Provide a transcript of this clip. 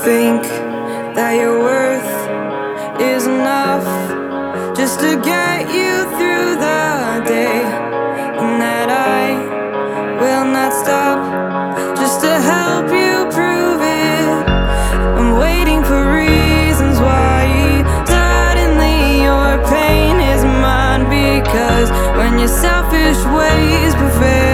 think that your worth is enough just to get you through the day, and that I will not stop just to help you prove it. I'm waiting for reasons why suddenly your pain is mine, because when your selfish ways prevail,